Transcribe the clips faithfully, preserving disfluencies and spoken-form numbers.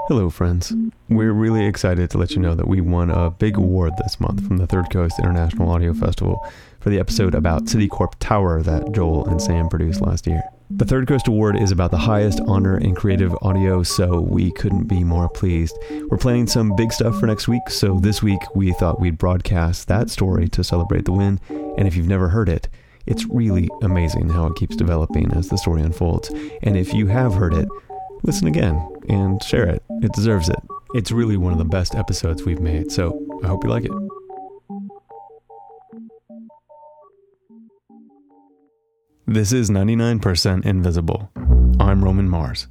Hello, friends. We're really excited to let you know that we won a big award this month from the Third Coast International Audio Festival for the episode about Citicorp Tower that Joel and Sam produced last year. The Third Coast Award is about the highest honor in creative audio, so we couldn't be more pleased. We're planning some big stuff for next week, so this week we thought we'd broadcast that story to celebrate the win, and if you've never heard it, it's really amazing how it keeps developing as the story unfolds. And if you have heard it, listen again and share it. It deserves it. It's really one of the best episodes we've made, so I hope you like it. This is ninety-nine percent Invisible. I'm Roman Mars.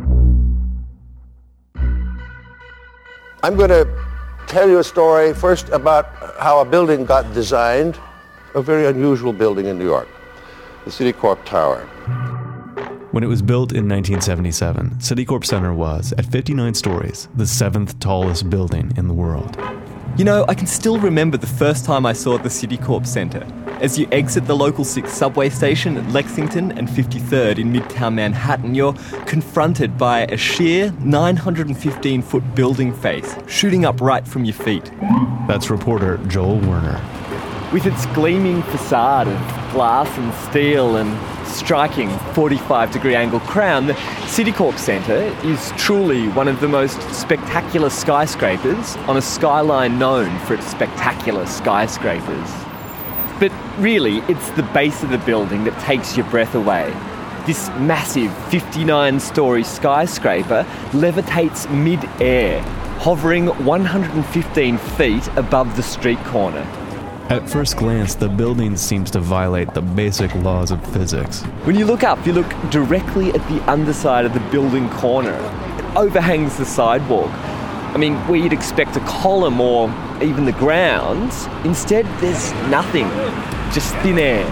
I'm going to tell you a story first about how a building got designed, a very unusual building in New York, the Citicorp Tower. When it was built in nineteen seventy-seven, Citicorp Center was, at fifty-nine stories, the seventh tallest building in the world. You know, I can still remember the first time I saw the Citicorp Center. As you exit the local six subway station at Lexington and fifty-third in Midtown Manhattan, you're confronted by a sheer nine hundred fifteen foot building face shooting up right from your feet. That's reporter Joel Werner. With its gleaming facade of glass and steel and striking forty-five degree angle crown, the Citicorp Center is truly one of the most spectacular skyscrapers on a skyline known for its spectacular skyscrapers. But really, it's the base of the building that takes your breath away. This massive fifty-nine story skyscraper levitates mid-air, hovering one hundred fifteen feet above the street corner. At first glance, the building seems to violate the basic laws of physics. When you look up, you look directly at the underside of the building corner. It overhangs the sidewalk. I mean, where you'd expect a column or even the grounds, instead there's nothing, just thin air.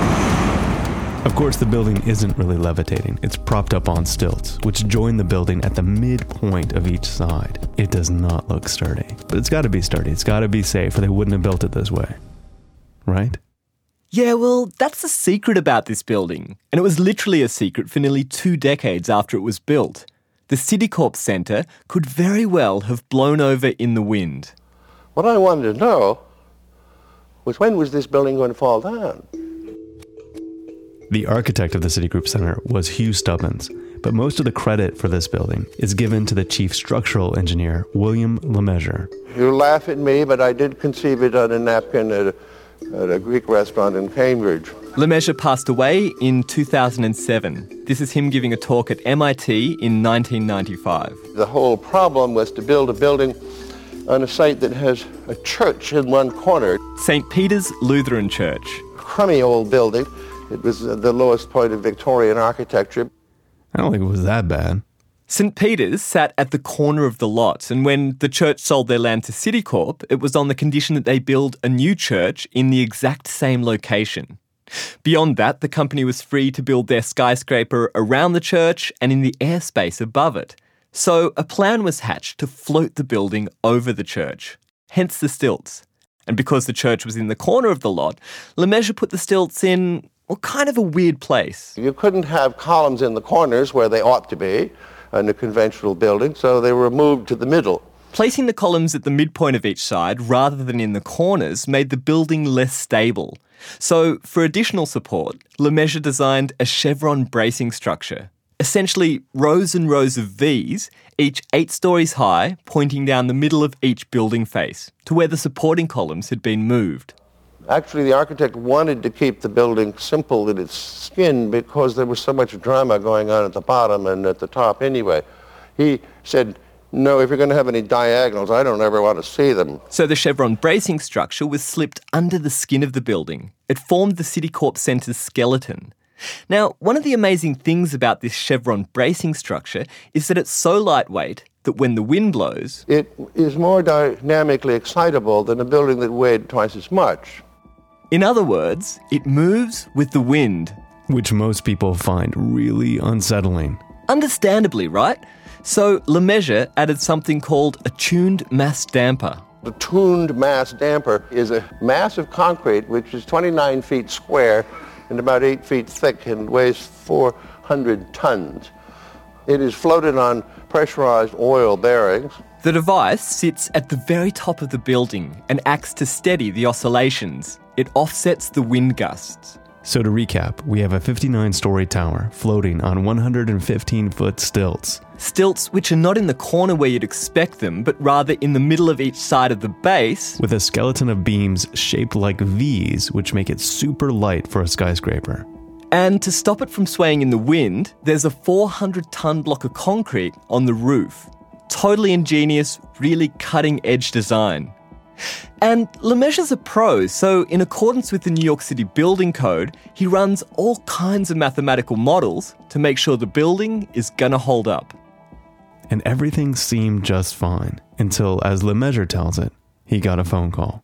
Of course, the building isn't really levitating. It's propped up on stilts, which join the building at the midpoint of each side. It does not look sturdy, but it's got to be sturdy. It's got to be safe, or they wouldn't have built it this way. Right? Yeah, well, that's the secret about this building. And it was literally a secret for nearly two decades after it was built. The Citicorp Center could very well have blown over in the wind. What I wanted to know was, when was this building going to fall down? The architect of the Citigroup Center was Hugh Stubbins, but most of the credit for this building is given to the chief structural engineer, William Lemessurier. You laugh at me, but I did conceive it on a napkin at a, at a Greek restaurant in Cambridge. Lemessurier passed away in two thousand seven. This is him giving a talk at M I T in nineteen ninety-five. The whole problem was to build a building on a site that has a church in one corner. Saint Peter's Lutheran Church. Crummy old building. It was the lowest point of Victorian architecture. I don't think it was that bad. Saint Peter's sat at the corner of the lot, and when the church sold their land to Citicorp, it was on the condition that they build a new church in the exact same location. Beyond that, the company was free to build their skyscraper around the church and in the airspace above it. So a plan was hatched to float the building over the church, hence the stilts. And because the church was in the corner of the lot, Lemessurier put the stilts in, well, kind of a weird place. You couldn't have columns in the corners where they ought to be in a conventional building, so they were moved to the middle. Placing the columns at the midpoint of each side rather than in the corners made the building less stable. So, for additional support, Lemessurier designed a chevron bracing structure. Essentially, rows and rows of V's, each eight stories high, pointing down the middle of each building face, to where the supporting columns had been moved. Actually, the architect wanted to keep the building simple in its skin because there was so much drama going on at the bottom and at the top anyway. He said, no, if you're going to have any diagonals, I don't ever want to see them. So the chevron bracing structure was slipped under the skin of the building. It formed the Citicorp Center's skeleton. Now, one of the amazing things about this chevron bracing structure is that it's so lightweight that when the wind blows... It is more dynamically excitable than a building that weighed twice as much. In other words, it moves with the wind. Which most people find really unsettling. Understandably, right? So Lemessurier added something called a tuned mass damper. The tuned mass damper is a mass of concrete which is twenty-nine feet square and about eight feet thick and weighs four hundred tons. It is floated on pressurized oil bearings. The device sits at the very top of the building and acts to steady the oscillations. It offsets the wind gusts. So to recap, we have a fifty-nine-story tower floating on one hundred fifteen foot stilts. Stilts which are not in the corner where you'd expect them, but rather in the middle of each side of the base. With a skeleton of beams shaped like V's, which make it super light for a skyscraper. And to stop it from swaying in the wind, there's a four hundred ton block of concrete on the roof. Totally ingenious, really cutting-edge design. And Lemesure's a pro, so in accordance with the New York City Building Code, he runs all kinds of mathematical models to make sure the building is gonna hold up. And everything seemed just fine, until, as Lemessurier tells it, he got a phone call.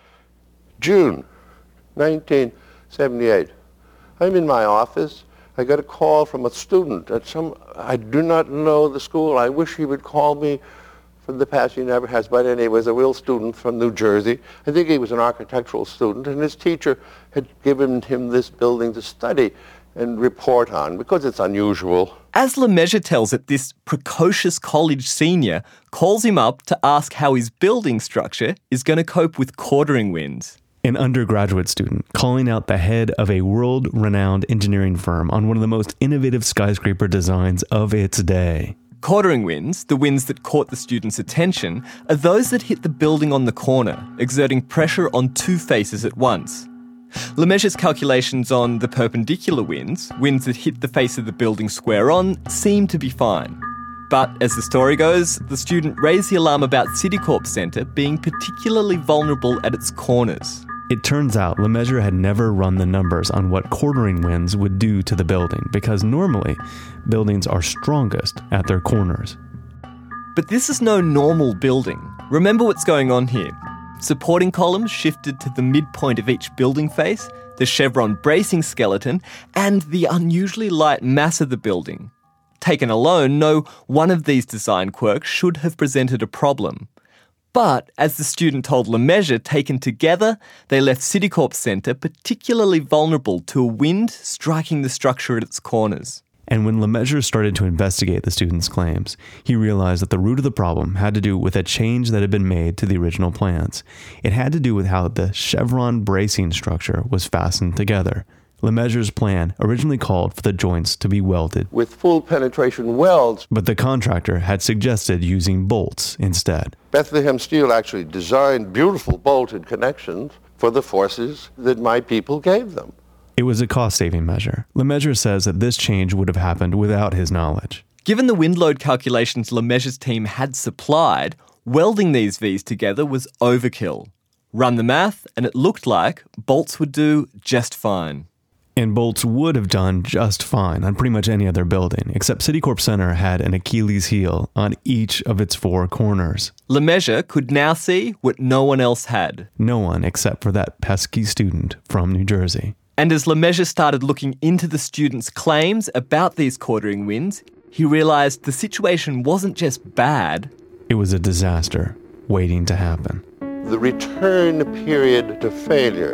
June nineteen seventy-eight. I'm in my office. I got a call from a student at some, I do not know the school. I wish he would call me. From the past, he never has, but anyway, he was a real student from New Jersey. I think he was an architectural student, and his teacher had given him this building to study and report on, because it's unusual. As Lemessurier tells it, this precocious college senior calls him up to ask how his building structure is going to cope with quartering winds. An undergraduate student calling out the head of a world-renowned engineering firm on one of the most innovative skyscraper designs of its day. Quartering winds, the winds that caught the student's attention, are those that hit the building on the corner, exerting pressure on two faces at once. Lemesureur's calculations on the perpendicular winds, winds that hit the face of the building square on, seem to be fine. But as the story goes, the student raised the alarm about Citicorp Center being particularly vulnerable at its corners. It turns out Lemessurier had never run the numbers on what quartering winds would do to the building, because normally buildings are strongest at their corners. But this is no normal building. Remember what's going on here. Supporting columns shifted to the midpoint of each building face, the chevron bracing skeleton, and the unusually light mass of the building. Taken alone, no one of these design quirks should have presented a problem. But, as the student told Lemessurier, taken together, they left Citicorp Center particularly vulnerable to a wind striking the structure at its corners. And when Lemessurier started to investigate the student's claims, he realized that the root of the problem had to do with a change that had been made to the original plans. It had to do with how the chevron bracing structure was fastened together. Lemesureur's plan originally called for the joints to be welded with full penetration welds, but the contractor had suggested using bolts instead. Bethlehem Steel actually designed beautiful bolted connections for the forces that my people gave them. It was a cost-saving measure. Lemessurier says that this change would have happened without his knowledge. Given the wind load calculations Lemesureur's team had supplied, welding these V's together was overkill. Run the math, and it looked like bolts would do just fine. And bolts would have done just fine on pretty much any other building, except Citicorp Center had an Achilles heel on each of its four corners. Lemessurier could now see what no one else had. No one except for that pesky student from New Jersey. And as Lemessurier started looking into the student's claims about these quartering winds, he realized the situation wasn't just bad. It was a disaster waiting to happen. The return period to failure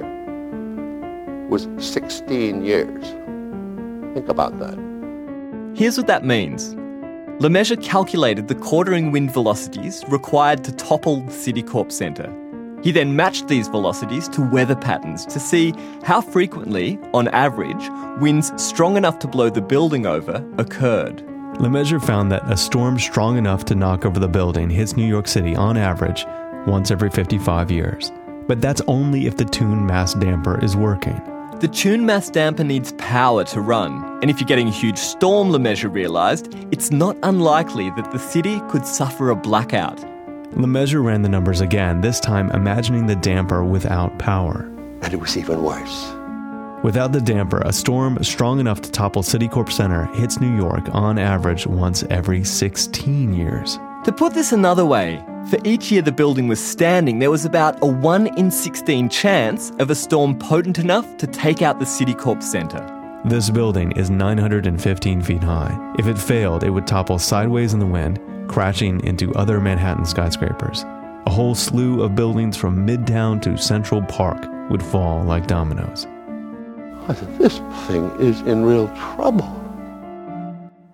was sixteen years. Think about that. Here's what that means. Lemessurier calculated the quartering wind velocities required to topple the Citicorp Center. He then matched these velocities to weather patterns to see how frequently, on average, winds strong enough to blow the building over occurred. Lemessurier found that a storm strong enough to knock over the building hits New York City on average once every fifty-five years. But that's only if the Toon mass damper is working. The Toon mass damper needs power to run, and if you're getting a huge storm, Lemessurier realised, it's not unlikely that the city could suffer a blackout. Lemessurier ran the numbers again, this time imagining the damper without power. And it was even worse. Without the damper, a storm strong enough to topple Citicorp Center hits New York on average once every sixteen years. To put this another way, for each year the building was standing, there was about a one in sixteen chance of a storm potent enough to take out the Citicorp Center. This building is nine hundred fifteen feet high. If it failed, it would topple sideways in the wind, crashing into other Manhattan skyscrapers. A whole slew of buildings from Midtown to Central Park would fall like dominoes. I said, this thing is in real trouble.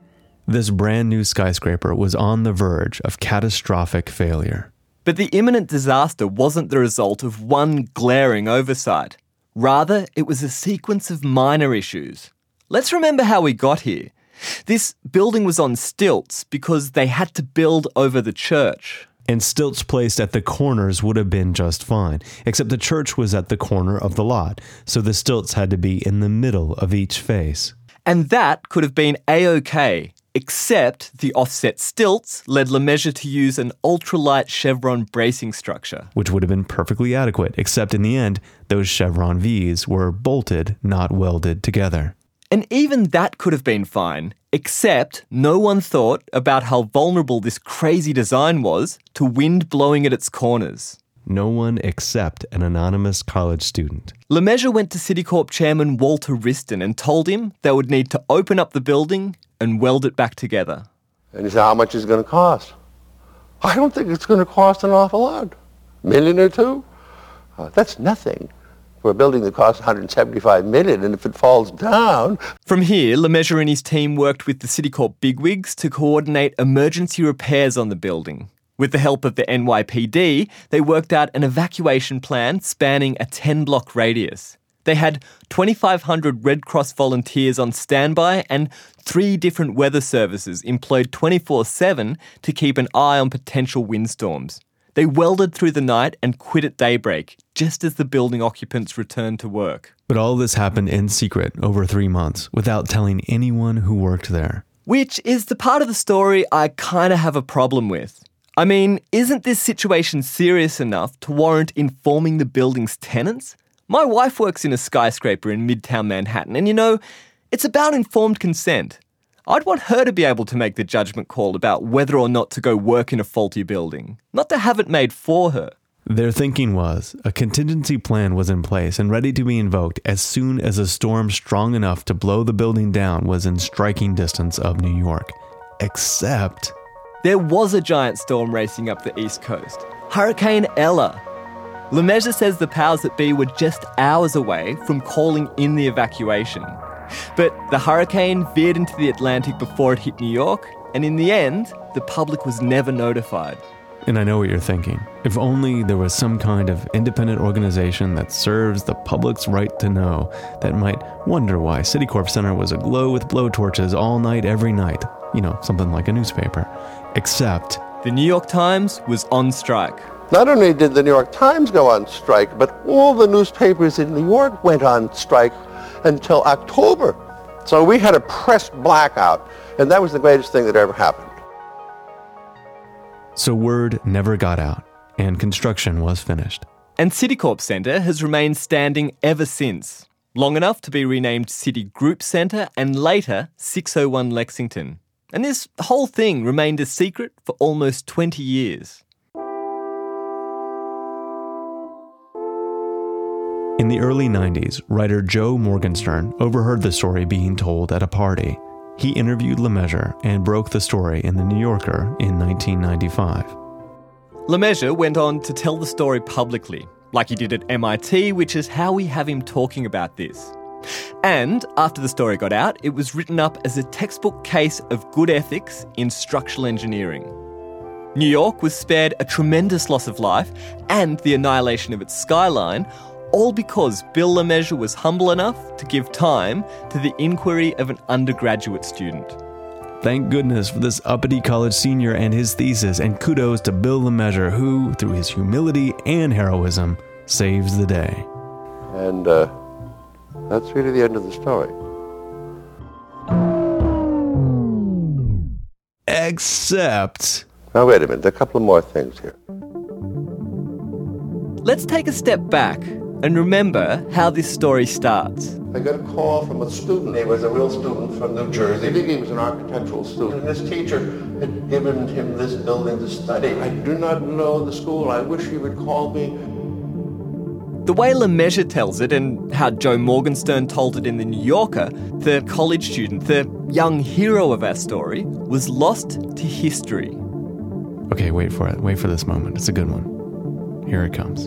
This brand new skyscraper was on the verge of catastrophic failure. But the imminent disaster wasn't the result of one glaring oversight. Rather, it was a sequence of minor issues. Let's remember how we got here. This building was on stilts because they had to build over the church. And stilts placed at the corners would have been just fine, except the church was at the corner of the lot, so the stilts had to be in the middle of each face. And that could have been A-OK, except the offset stilts led Lemessurier to use an ultralight chevron bracing structure. Which would have been perfectly adequate, except in the end, those chevron V's were bolted, not welded together. And even that could have been fine, except no one thought about how vulnerable this crazy design was to wind blowing at its corners. No one except an anonymous college student. Lemessurier went to Citicorp chairman Walter Wriston and told him they would need to open up the building and weld it back together. And he said, how much is it going to cost? I don't think it's going to cost an awful lot. A million or two? Uh, that's nothing for a building that costs one hundred seventy-five million dollars, and if it falls down... From here, Lemessurier and his team worked with the Citicorp bigwigs to coordinate emergency repairs on the building. With the help of the N Y P D, they worked out an evacuation plan spanning a ten-block radius. They had twenty-five hundred Red Cross volunteers on standby and three different weather services employed twenty-four seven to keep an eye on potential windstorms. They welded through the night and quit at daybreak, just as the building occupants returned to work. But all this happened in secret over three months, without telling anyone who worked there. Which is the part of the story I kind of have a problem with. I mean, isn't this situation serious enough to warrant informing the building's tenants? My wife works in a skyscraper in Midtown Manhattan, and you know, it's about informed consent. I'd want her to be able to make the judgment call about whether or not to go work in a faulty building, not to have it made for her. Their thinking was a contingency plan was in place and ready to be invoked as soon as a storm strong enough to blow the building down was in striking distance of New York. Except... there was a giant storm racing up the East Coast, Hurricane Ella. Lemessurier says the powers that be were just hours away from calling in the evacuation. But the hurricane veered into the Atlantic before it hit New York, and in the end, the public was never notified. And I know what you're thinking. If only there was some kind of independent organization that serves the public's right to know, that might wonder why Citicorp Center was aglow with blowtorches all night, every night. You know, something like a newspaper. Except... the New York Times was on strike. Not only did the New York Times go on strike, but all the newspapers in New York went on strike until October. So we had a press blackout, and that was the greatest thing that ever happened. So word never got out, and construction was finished. And Citicorp Center has remained standing ever since, long enough to be renamed Citigroup Center and later six oh one Lexington. And this whole thing remained a secret for almost twenty years. In the early nineties, writer Joe Morgenstern overheard the story being told at a party. He interviewed Lemessurier and broke the story in The New Yorker in nineteen ninety-five. Lemessurier went on to tell the story publicly, like he did at M I T, which is how we have him talking about this. And after the story got out, it was written up as a textbook case of good ethics in structural engineering. New York was spared a tremendous loss of life and the annihilation of its skyline, all because Bill Lemessurier was humble enough to give time to the inquiry of an undergraduate student. Thank goodness for this uppity college senior and his thesis, and kudos to Bill Lemessurier, who, through his humility and heroism, saves the day. And uh, that's really the end of the story. Except... now wait a minute, there are a couple of more things here. Let's take a step back and remember how this story starts. I got a call from a student. He was a real student from New Jersey. I think he was an architectural student. And his teacher had given him this building to study. I do not know the school. I wish he would call me. The way Lemessurier tells it, and how Joe Morgenstern told it in The New Yorker, the college student, the young hero of our story, was lost to history. Okay, wait for it. Wait for this moment. It's a good one. Here it comes.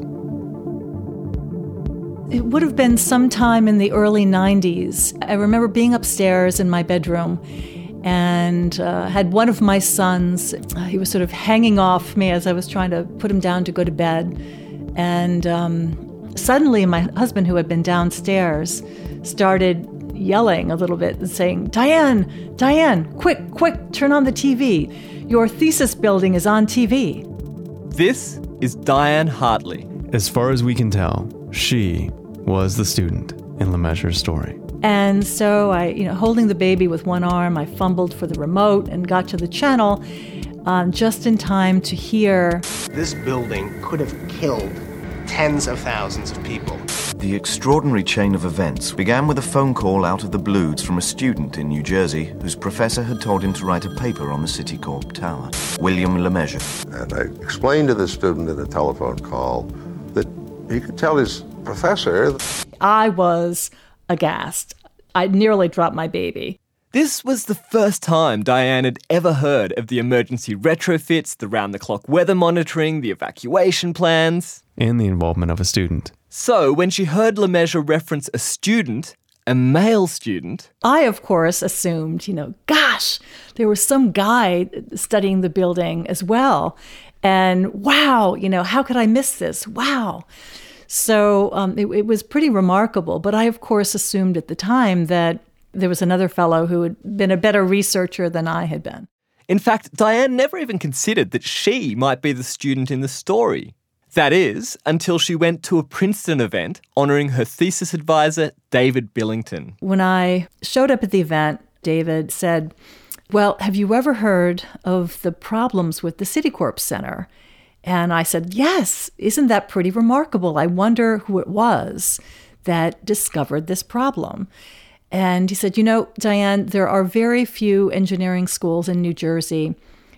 It would have been sometime in the early nineties. I remember being upstairs in my bedroom, and uh, had one of my sons. Uh, he was sort of hanging off me as I was trying to put him down to go to bed. And um, suddenly my husband, who had been downstairs, started yelling a little bit and saying, Diane, Diane, quick, quick, turn on the T V. Your thesis building is on T V. This is Diane Hartley. As far as we can tell, she was the student in Lemessurier's story. And so I, you know, holding the baby with one arm, I fumbled for the remote and got to the channel um, just in time to hear. This building could have killed tens of thousands of people. The extraordinary chain of events began with a phone call out of the blues from a student in New Jersey whose professor had told him to write a paper on the Citicorp Tower, William Lemessurier. And I explained to the student in the telephone call that he could tell his professor. I was aghast. I nearly dropped my baby. This was the first time Diane had ever heard of the emergency retrofits, the round-the-clock weather monitoring, the evacuation plans. And the involvement of a student. So when she heard Lemessurier reference a student, a male student... I, of course, assumed, you know, gosh, there was some guy studying the building as well. And wow, you know, how could I miss this? Wow. So um, it, it was pretty remarkable. But I, of course, assumed at the time that there was another fellow who had been a better researcher than I had been. In fact, Diane never even considered that she might be the student in the story. That is, until she went to a Princeton event honouring her thesis advisor, David Billington. When I showed up at the event, David said, well, have you ever heard of the problems with the Citicorp Center? And I said, yes, isn't that pretty remarkable? I wonder who it was that discovered this problem. And he said, you know, Diane, there are very few engineering schools in New Jersey.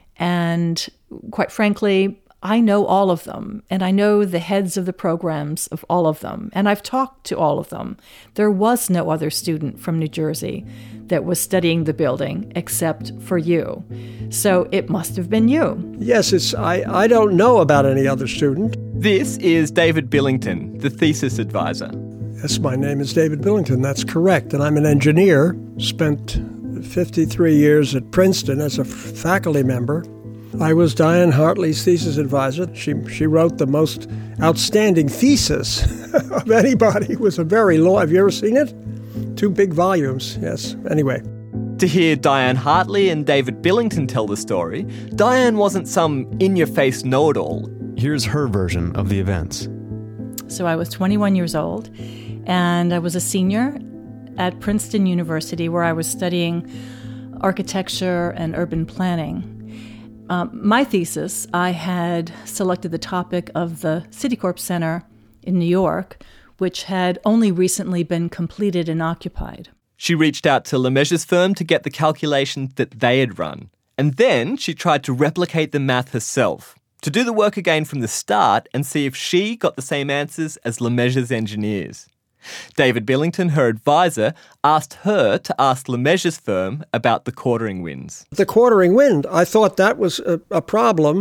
And quite frankly, I know all of them, and I know the heads of the programs of all of them, and I've talked to all of them. There was no other student from New Jersey that was studying the building except for you. So it must have been you. Yes, it's. I, I don't know about any other student. This is David Billington, the thesis advisor. Yes, my name is David Billington. That's correct. And I'm an engineer. Spent fifty-three years at Princeton as a faculty member. I was Diane Hartley's thesis advisor. She she wrote the most outstanding thesis of anybody. It was a very long... Have you ever seen it? Two big volumes, yes. Anyway. To hear Diane Hartley and David Billington tell the story, Diane wasn't some in-your-face know-it-all. Here's her version of the events. So I was twenty-one years old, and I was a senior at Princeton University, where I was studying architecture and urban planning. Um, my thesis, I had selected the topic of the Citicorp Center in New York, which had only recently been completed and occupied. She reached out to Lemessurier's firm to get the calculations that they had run. And then she tried to replicate the math herself, to do the work again from the start and see if she got the same answers as Lemessurier's engineers. David Billington, her advisor, asked her to ask Lemessurier's firm about the quartering winds. The quartering wind, I thought that was a, a problem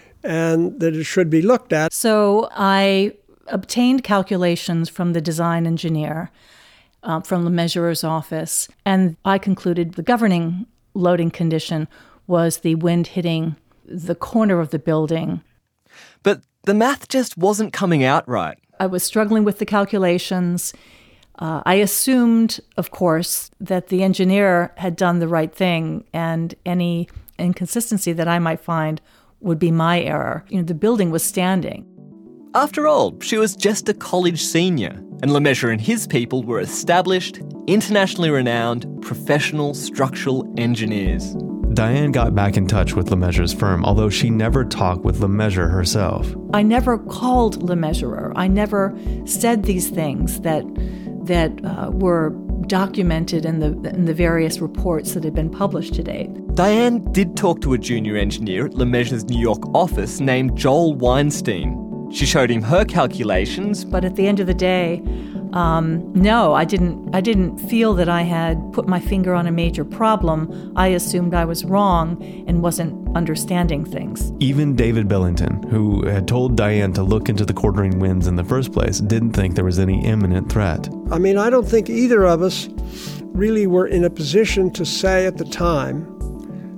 and that it should be looked at. So I obtained calculations from the design engineer uh, from Lemessurier's office, and I concluded the governing loading condition was the wind hitting the corner of the building. But the math just wasn't coming out right. I was struggling with the calculations. Uh, I assumed, of course, that the engineer had done the right thing, and any inconsistency that I might find would be my error. You know, the building was standing. After all, she was just a college senior, and Lemessurier and his people were established, internationally renowned, professional structural engineers. Diane got back in touch with Lemessurier's firm, although she never talked with Lemessurier herself. I never called Lemessurier. I never said these things that that uh, were documented in the in the various reports that had been published to date. Diane did talk to a junior engineer at Lemessurier's New York office named Joel Weinstein. She showed him her calculations. But at the end of the day, um, no, I didn't I didn't feel that I had put my finger on a major problem. I assumed I was wrong and wasn't understanding things. Even David Billington, who had told Diane to look into the quartering winds in the first place, didn't think there was any imminent threat. I mean, I don't think either of us really were in a position to say at the time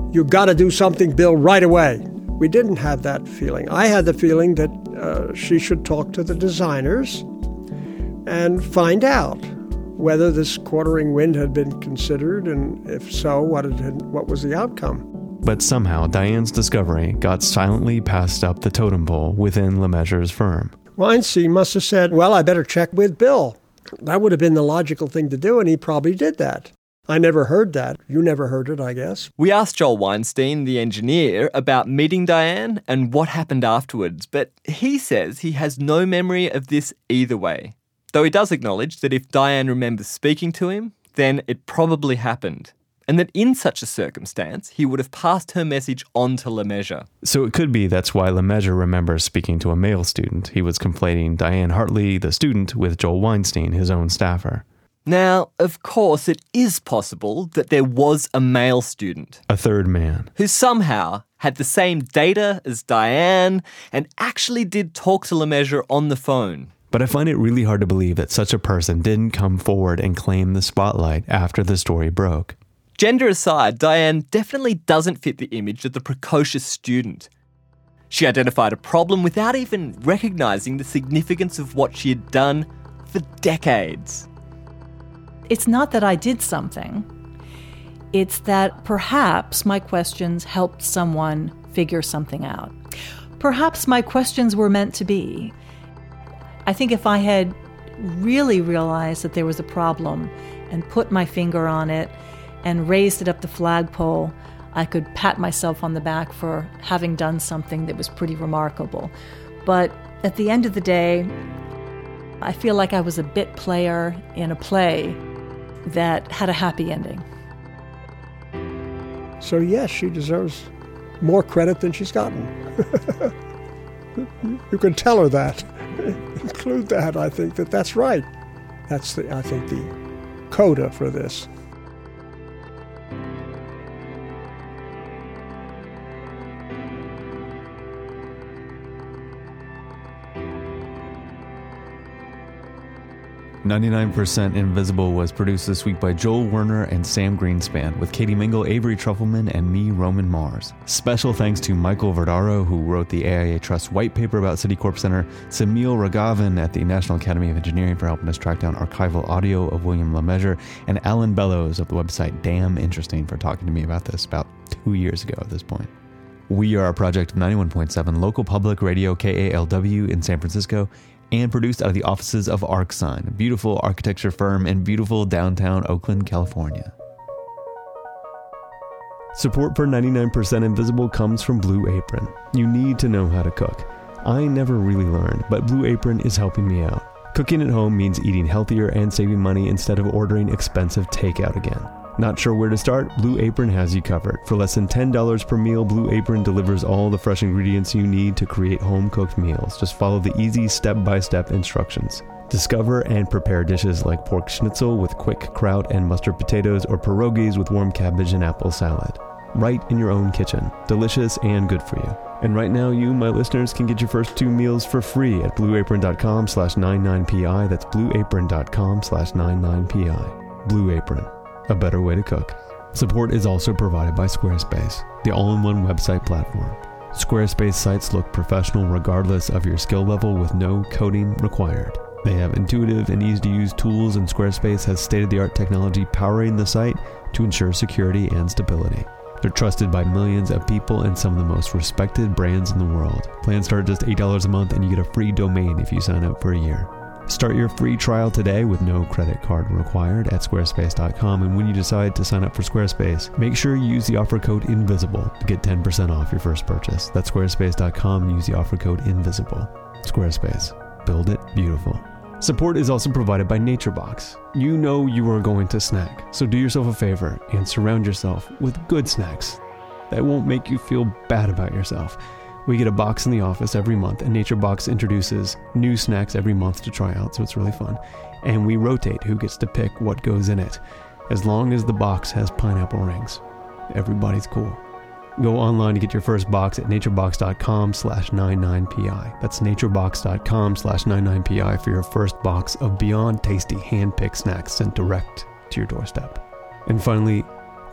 you got to do something, Bill, right away. We didn't have that feeling. I had the feeling that uh, she should talk to the designers and find out whether this quartering wind had been considered, and if so, what it had, what was the outcome. But somehow, Diane's discovery got silently passed up the totem pole within Lemaisure's firm. Weinstein must have said, well, I better check with Bill. That would have been the logical thing to do, and he probably did that. I never heard that. You never heard it, I guess. We asked Joel Weinstein, the engineer, about meeting Diane and what happened afterwards, but he says he has no memory of this either way. Though he does acknowledge that if Diane remembers speaking to him, then it probably happened. And that in such a circumstance, he would have passed her message on to Lemaisure. So it could be that's why Lemaisure remembers speaking to a male student. He was conflating Diane Hartley, the student, with Joel Weinstein, his own staffer. Now, of course, it is possible that there was a male student. A third man. Who somehow had the same data as Diane and actually did talk to Lemaisure on the phone. But I find it really hard to believe that such a person didn't come forward and claim the spotlight after the story broke. Gender aside, Diane definitely doesn't fit the image of the precocious student. She identified a problem without even recognising the significance of what she had done for decades. It's not that I did something. It's that perhaps my questions helped someone figure something out. Perhaps my questions were meant to be. I think if I had really realized that there was a problem and put my finger on it and raised it up the flagpole, I could pat myself on the back for having done something that was pretty remarkable. But at the end of the day, I feel like I was a bit player in a play that had a happy ending. So yes, she deserves more credit than she's gotten. You can tell her that. Include that, I think that that's right. That's, the, I think, the coda for this. ninety-nine percent Invisible was produced this week by Joel Werner and Sam Greenspan, with Katie Mingle, Avery Trufelman, and me, Roman Mars. Special thanks to Michael Verdaro, who wrote the A I A Trust white paper about Citicorp Center, Semil Raghavan at the National Academy of Engineering for helping us track down archival audio of William Lemaisure, and Alan Bellows of the website Damn Interesting for talking to me about this about two years ago at this point. We are a project of ninety-one point seven local public radio K A L W in San Francisco, and produced out of the offices of ArcSign, a beautiful architecture firm in beautiful downtown Oakland, California. Support for ninety-nine percent Invisible comes from Blue Apron. You need to know how to cook. I never really learned, but Blue Apron is helping me out. Cooking at home means eating healthier and saving money instead of ordering expensive takeout again. Not sure where to start? Blue Apron has you covered. For less than ten dollars per meal, Blue Apron delivers all the fresh ingredients you need to create home-cooked meals. Just follow the easy step-by-step instructions. Discover and prepare dishes like pork schnitzel with quick kraut and mustard potatoes, or pierogies with warm cabbage and apple salad. Right in your own kitchen. Delicious and good for you. And right now, you, my listeners, can get your first two meals for free at blueapron.com slash 99pi. That's blueapron.com slash 99pi. Blue Apron. A better way to cook. Support is also provided by Squarespace, the all-in-one website platform. Squarespace sites look professional regardless of your skill level, with no coding required. They have intuitive and easy-to-use tools, and Squarespace has state-of-the-art technology powering the site to ensure security and stability. They're trusted by millions of people and some of the most respected brands in the world. Plans start at just eight dollars a month, and you get a free domain if you sign up for a year. Start your free trial today with no credit card required at squarespace dot com, and when you decide to sign up for Squarespace, make sure you use the offer code INVISIBLE to get ten percent off your first purchase. That's squarespace dot com and use the offer code INVISIBLE. Squarespace. Build it beautiful. Support is also provided by NatureBox. You know you are going to snack, so do yourself a favor and surround yourself with good snacks that won't make you feel bad about yourself. We get a box in the office every month, and NatureBox introduces new snacks every month to try out, so it's really fun. And we rotate who gets to pick what goes in it, as long as the box has pineapple rings. Everybody's cool. Go online to get your first box at naturebox.com slash 99pi. That's naturebox.com slash 99pi for your first box of beyond tasty hand-picked snacks sent direct to your doorstep. And finally,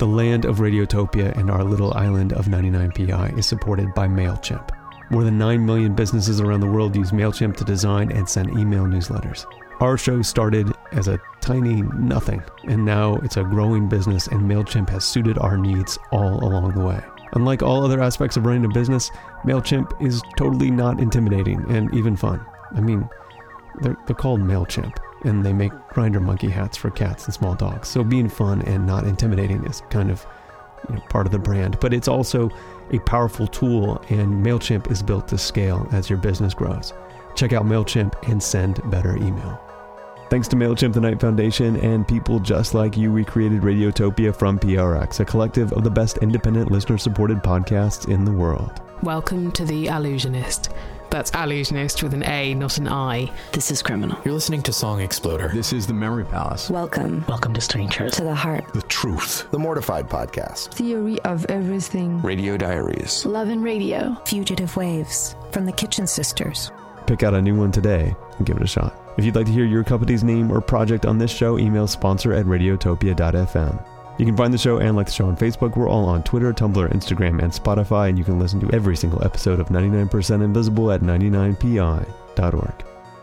The land of Radiotopia and our little island of ninety-nine P I is supported by MailChimp. More than nine million businesses around the world use MailChimp to design and send email newsletters. Our show started as a tiny nothing, and now it's a growing business, and MailChimp has suited our needs all along the way. Unlike all other aspects of running a business, MailChimp is totally not intimidating and even fun. I mean, they're, they're called MailChimp, and they make grinder monkey hats for cats and small dogs. So being fun and not intimidating is kind of, you know, part of the brand. But it's also a powerful tool, and MailChimp is built to scale as your business grows. Check out MailChimp and send better email. Thanks to MailChimp, the Knight Foundation, and people just like you, we created Radiotopia from P R X, a collective of the best independent listener-supported podcasts in the world. Welcome to The Allusionist. That's Allusionist with an A, not an I. This is Criminal. You're listening to Song Exploder. This is The Memory Palace. Welcome. Welcome to Strangers. To The Heart. The Truth. The Mortified Podcast. Theory of Everything. Radio Diaries. Love and Radio. Fugitive Waves. From the Kitchen Sisters. Pick out a new one today and give it a shot. If you'd like to hear your company's name or project on this show, email sponsor at radiotopia dot f m. You can find the show and like the show on Facebook. We're all on Twitter, Tumblr, Instagram, and Spotify, and you can listen to every single episode of ninety-nine percent Invisible at ninety-nine P I dot org.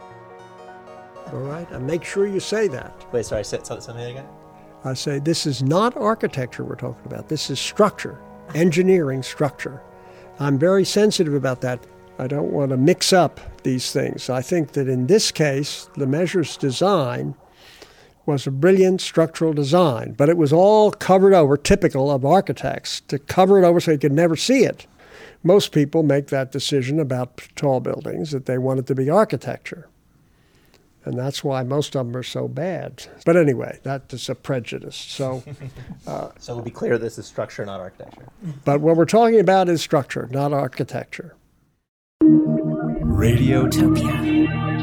All right, and make sure you say that. Wait, sorry, say something again? I say this is not architecture we're talking about. This is structure, engineering structure. I'm very sensitive about that. I don't want to mix up these things. I think that in this case, the Measures design was a brilliant structural design, but it was all covered over, typical of architects, to cover it over so you could never see it. Most people make that decision about tall buildings, that they want it to be architecture. And that's why most of them are so bad. But anyway, that is a prejudice. So, uh, so we'll be clear, this is structure, not architecture. But what we're talking about is structure, not architecture. Radiotopia.